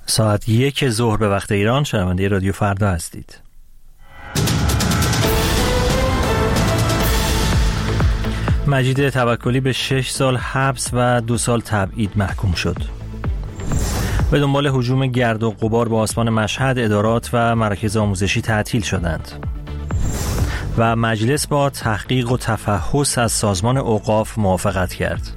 ساعت 1 ظهر به وقت ایران. شنونده رادیو فردا هستید. مجید توکلی به 6 سال حبس و 2 سال تبعید محکوم شد. به دنبال هجوم گرد و غبار به آسمان مشهد، ادارات و مراکز آموزشی تعطیل شدند. و مجلس با تحقیق و تفحص از سازمان اوقاف موافقت کرد.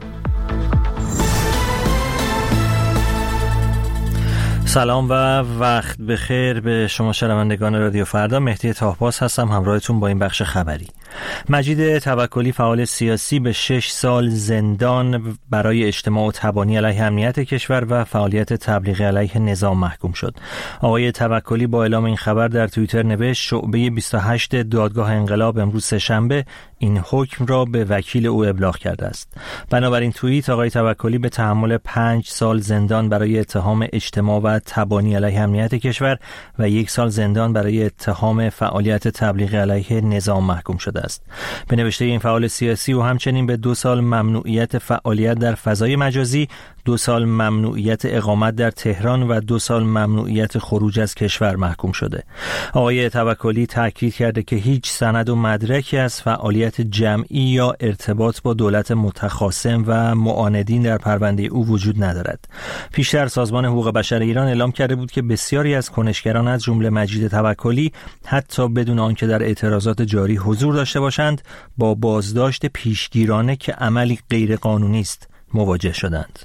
سلام و وقت بخیر به شما شنوندگان رادیو فردا. مهدی طاهباز هستم، همراهتون با این بخش خبری. مجید توکلی فعال سیاسی به 6 سال زندان برای اجتماع و تبانی علیه امنیت کشور و فعالیت تبلیغی علیه نظام محکوم شد. آقای توکلی با اعلام این خبر در توییتر نوشت: شعبه 28 دادگاه انقلاب امروز سه‌شنبه این حکم را به وکیل او ابلاغ کرده است. بنابراین توییت آقای توکلی به تحمل 5 سال زندان برای اتهام اجتماع و تبانی علیه امنیت کشور و 1 سال زندان برای اتهام فعالیت تبلیغی علیه نظام محکوم شده است. به نوشته این فعال سیاسی و همچنین به 2 سال ممنوعیت فعالیت در فضای مجازی، 2 سال ممنوعیت اقامت در تهران و 2 سال ممنوعیت خروج از کشور محکوم شده. آقای توکلی تاکید کرده که هیچ سند و مدرکی از فعالیت جمعی یا ارتباط با دولت متخاصم و معاندین در پرونده او وجود ندارد. پیشتر سازمان حقوق بشر ایران اعلام کرده بود که بسیاری از کنشگران از جمله مجید توکلی حتی بدون آنکه در اعتراضات جاری حضور داشته باشند با بازداشت پیشگیرانه که عملی غیرقانونی است مواجه شدند.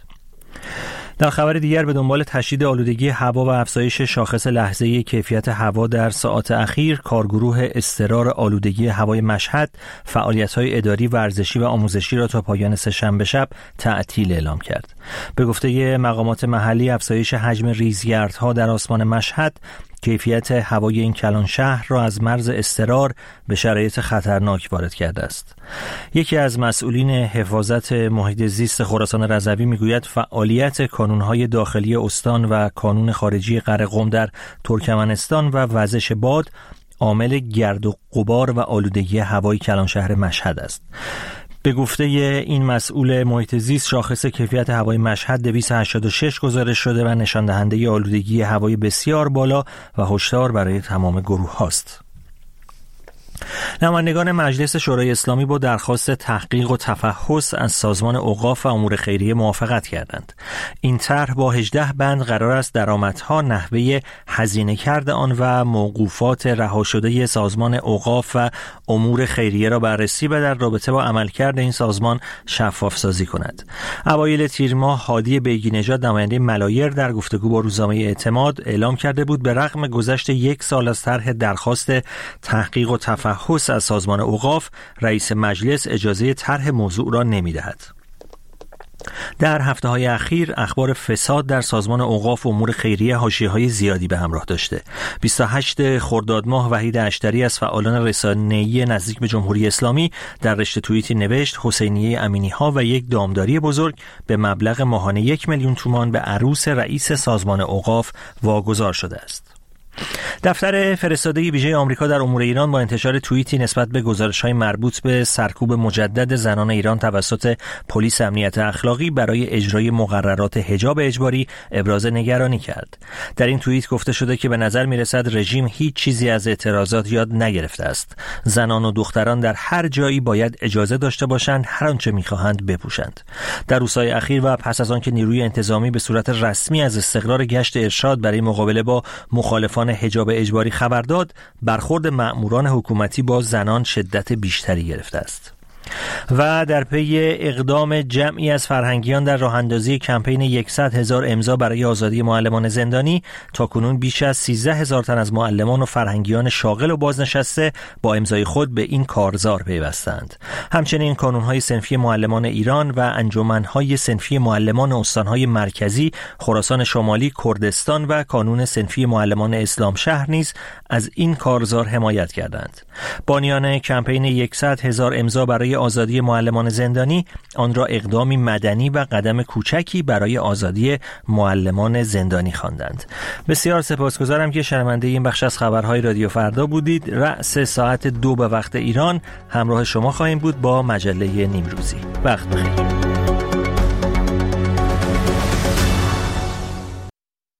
در خبر دیگر به دنبال تشدید آلودگی هوا و افزایش شاخص لحظه‌ای کیفیت هوا در ساعات اخیر، کارگروه اضطرار آلودگی هوای مشهد فعالیت‌های اداری، ورزشی و آموزشی را تا پایان سه‌شنبه شب تعطیل اعلام کرد. به گفته مقامات محلی، افزایش حجم ریزگردها در آسمان مشهد کیفیت هوای این کلان شهر را از مرز اضطرار به شرایط خطرناک وارد کرده است. یکی از مسئولین حفاظت محیط زیست خراسان رضوی میگوید فعالیت کانونهای داخلی استان و کانون خارجی قره قم در ترکمنستان و وزش باد عامل گرد و غبار و آلودگی هوای کلان شهر مشهد است. به گفته این مسئول محیط زیست، شاخص کیفیت هوای مشهد 286 گزارش شده و نشان دهنده آلودگی هوای بسیار بالا و هشدار برای تمام گروه هاست. نمایندگان مجلس شورای اسلامی با درخواست تحقیق و تفحص از سازمان اوقاف و امور خیریه موافقت کردند. این طرح با 18 بند قرار است درآمدها، نحوه هزینه کرده آن و موقوفات رها شده سازمان اوقاف و امور خیریه را بررسی و در رابطه با عملکرد این سازمان شفاف سازی کند. اوایل تیر ماه هادی بیگی نژاد، نماینده ملایر، در گفتگو با روزنامه اعتماد اعلام کرده بود به رغم گذشت 1 سال از طرح درخواست تحقیق و تفحص از سازمان اوقاف، رئیس مجلس اجازه طرح موضوع را نمی‌دهد. در هفته‌های اخیر اخبار فساد در سازمان اوقاف و امور خیریه حاشیه‌های زیادی به همراه داشته. 28 خرداد ماه وحید اشتری از فعالان رسانه‌ای نزدیک به جمهوری اسلامی در رشته توییتی نوشت حسینیه امینی‌ها و یک دامداری بزرگ به مبلغ ماهانه 1 میلیون تومان به عروس رئیس سازمان اوقاف واگذار شده است. دفتر فرستاده ویژه آمریکا در امور ایران با انتشار توییتی نسبت به گزارش‌های مربوط به سرکوب مجدد زنان ایران توسط پلیس امنیت اخلاقی برای اجرای مقررات حجاب اجباری ابراز نگرانی کرد. در این توییت گفته شده که به نظر می‌رسد رژیم هیچ چیزی از اعتراضات یاد نگرفته است. زنان و دختران در هر جایی باید اجازه داشته باشند هر آنچه می‌خواهند بپوشند. در روزهای اخیر و پس از آنکه نیروی انتظامی به صورت رسمی از استقرار گشت ارشاد برای مقابله با مخالفان حجاب اجباری خبر داد، برخورد مأموران حکومتی با زنان شدت بیشتری گرفته است. و در پی اقدام جمعی از فرهنگیان در راه اندازی کمپین 100,000 امضا برای آزادی معلمان زندانی، تاکنون بیش از 13,000 تن از معلمان و فرهنگیان شاغل و بازنشسته با امضای خود به این کارزار پیوستند. همچنین کانون‌های صنفی معلمان ایران و انجمن‌های صنفی معلمان استان‌های مرکزی، خراسان شمالی، کردستان و کانون صنفی معلمان اسلام شهر نیز از این کارزار حمایت کردند. بانیان کمپین 100,000 امضا برای آزادی معلمان زندانی آن را اقدامی مدنی و قدم کوچکی برای آزادی معلمان زندانی خواندند. بسیار سپاسگزارم که شنونده این بخش از خبرهای رادیو فردا بودید. رأس ساعت 2 به وقت ایران همراه شما خواهیم بود با مجله نیمروزی. وقت بخیر.